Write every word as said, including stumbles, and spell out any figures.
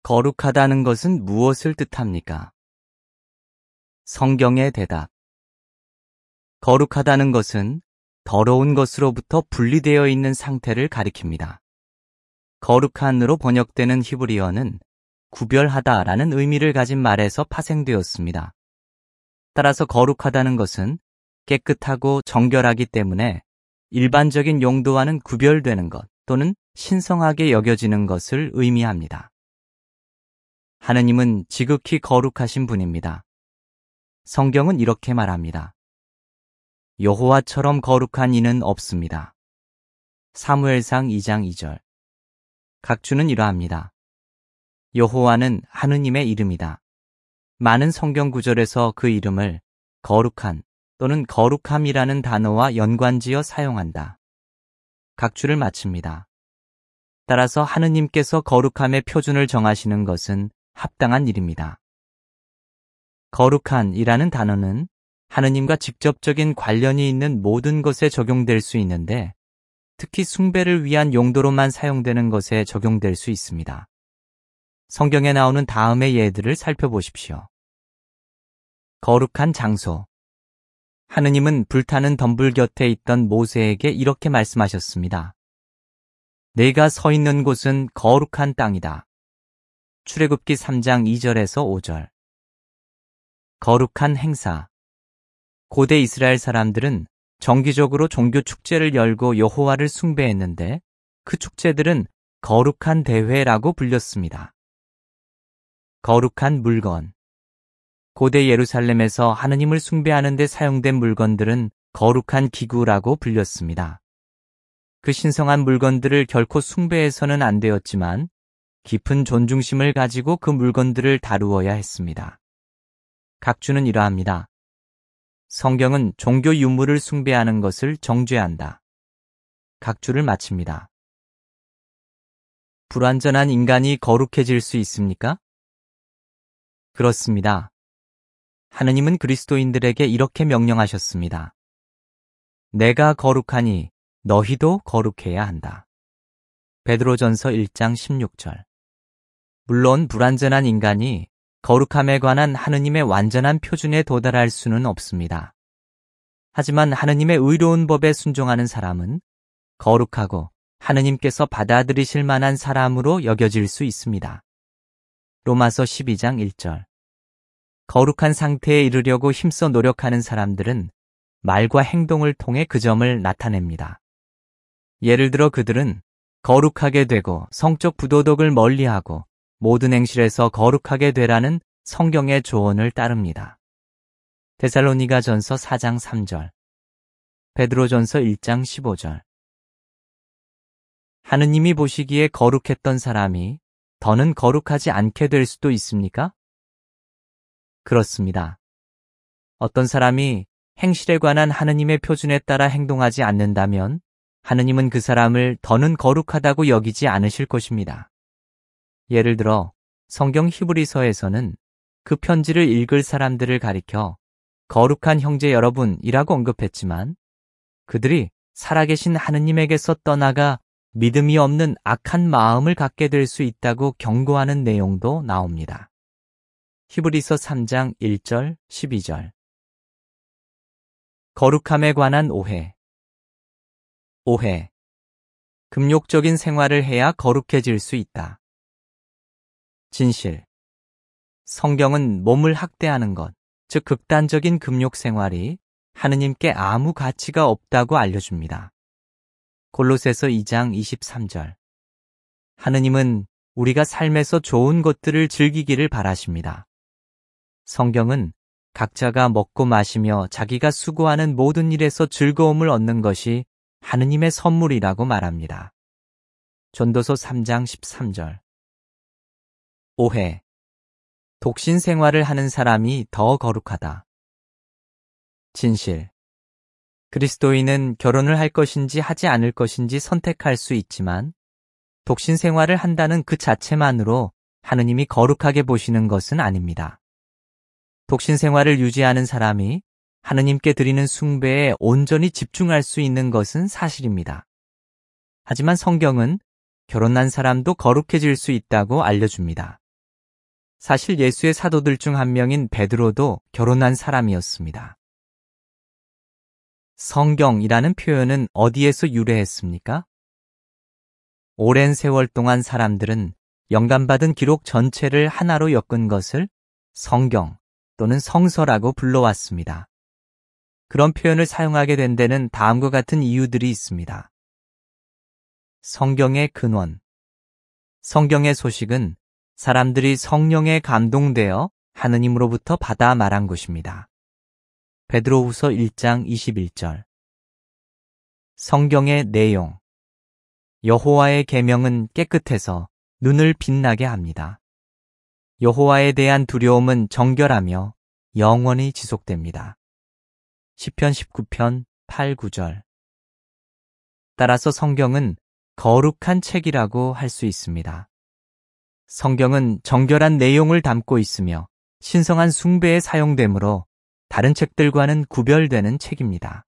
거룩하다는 것은 무엇을 뜻합니까? 성경의 대답. 거룩하다는 것은 더러운 것으로부터 분리되어 있는 상태를 가리킵니다. 거룩한으로 번역되는 히브리어는 구별하다라는 의미를 가진 말에서 파생되었습니다. 따라서 거룩하다는 것은 깨끗하고 정결하기 때문에 일반적인 용도와는 구별되는 것 또는 신성하게 여겨지는 것을 의미합니다. 하느님은 지극히 거룩하신 분입니다. 성경은 이렇게 말합니다. 여호와처럼 거룩한 이는 없습니다. 사무엘상 이 장 이 절. 각주는 이러합니다. 여호와는 하느님의 이름이다. 많은 성경 구절에서 그 이름을 거룩한 또는 거룩함이라는 단어와 연관지어 사용한다. 각주를 마칩니다. 따라서 하느님께서 거룩함의 표준을 정하시는 것은 합당한 일입니다. 거룩한이라는 단어는 하느님과 직접적인 관련이 있는 모든 것에 적용될 수 있는데 특히 숭배를 위한 용도로만 사용되는 것에 적용될 수 있습니다. 성경에 나오는 다음의 예들을 살펴보십시오. 거룩한 장소. 하느님은 불타는 덤불 곁에 있던 모세에게 이렇게 말씀하셨습니다. 내가 서 있는 곳은 거룩한 땅이다. 출애굽기 삼 장 이 절에서 오 절. 거룩한 행사. 고대 이스라엘 사람들은 정기적으로 종교 축제를 열고 여호와를 숭배했는데 그 축제들은 거룩한 대회라고 불렸습니다. 거룩한 물건. 고대 예루살렘에서 하느님을 숭배하는 데 사용된 물건들은 거룩한 기구라고 불렸습니다. 그 신성한 물건들을 결코 숭배해서는 안 되었지만 깊은 존중심을 가지고 그 물건들을 다루어야 했습니다. 각주는 이러합니다. 성경은 종교 유물을 숭배하는 것을 정죄한다. 각주를 마칩니다. 불완전한 인간이 거룩해질 수 있습니까? 그렇습니다. 하느님은 그리스도인들에게 이렇게 명령하셨습니다. 내가 거룩하니 너희도 거룩해야 한다. 베드로전서 일 장 십육 절. 물론 불완전한 인간이 거룩함에 관한 하느님의 완전한 표준에 도달할 수는 없습니다. 하지만 하느님의 의로운 법에 순종하는 사람은 거룩하고 하느님께서 받아들이실 만한 사람으로 여겨질 수 있습니다. 로마서 십이 장 일 절. 거룩한 상태에 이르려고 힘써 노력하는 사람들은 말과 행동을 통해 그 점을 나타냅니다. 예를 들어 그들은 거룩하게 되고 성적 부도덕을 멀리하고 모든 행실에서 거룩하게 되라는 성경의 조언을 따릅니다. 데살로니가전서 사 장 삼 절. 베드로전서 일 장 십오 절. 하느님이 보시기에 거룩했던 사람이 더는 거룩하지 않게 될 수도 있습니까? 그렇습니다. 어떤 사람이 행실에 관한 하느님의 표준에 따라 행동하지 않는다면 하느님은 그 사람을 더는 거룩하다고 여기지 않으실 것입니다. 예를 들어 성경 히브리서에서는 그 편지를 읽을 사람들을 가리켜 거룩한 형제 여러분이라고 언급했지만 그들이 살아계신 하느님에게서 떠나가 믿음이 없는 악한 마음을 갖게 될 수 있다고 경고하는 내용도 나옵니다. 히브리서 삼 장 일 절, 십이 절. 거룩함에 관한 오해. 오해. 금욕적인 생활을 해야 거룩해질 수 있다. 진실. 성경은 몸을 학대하는 것, 즉 극단적인 금욕 생활이 하느님께 아무 가치가 없다고 알려줍니다. 골로새서 이 장 이십삼 절. 하느님은 우리가 삶에서 좋은 것들을 즐기기를 바라십니다. 성경은 각자가 먹고 마시며 자기가 수고하는 모든 일에서 즐거움을 얻는 것이 하느님의 선물이라고 말합니다. 전도서 삼 장 십삼 절. 오해. 독신 생활을 하는 사람이 더 거룩하다. 진실. 그리스도인은 결혼을 할 것인지 하지 않을 것인지 선택할 수 있지만 독신 생활을 한다는 그 자체만으로 하느님이 거룩하게 보시는 것은 아닙니다. 독신 생활을 유지하는 사람이 하느님께 드리는 숭배에 온전히 집중할 수 있는 것은 사실입니다. 하지만 성경은 결혼한 사람도 거룩해질 수 있다고 알려줍니다. 사실 예수의 사도들 중 한 명인 베드로도 결혼한 사람이었습니다. 성경이라는 표현은 어디에서 유래했습니까? 오랜 세월 동안 사람들은 영감받은 기록 전체를 하나로 엮은 것을 성경 또는 성서라고 불러왔습니다. 그런 표현을 사용하게 된 데는 다음과 같은 이유들이 있습니다. 성경의 근원. 성경의 소식은 사람들이 성령에 감동되어 하느님으로부터 받아 말한 것입니다. 베드로후서 일 장 이십일 절. 성경의 내용. 여호와의 계명은 깨끗해서 눈을 빛나게 합니다. 여호와에 대한 두려움은 정결하며 영원히 지속됩니다. 시편 십구 편 팔, 구 절. 따라서 성경은 거룩한 책이라고 할 수 있습니다. 성경은 정결한 내용을 담고 있으며 신성한 숭배에 사용되므로 다른 책들과는 구별되는 책입니다.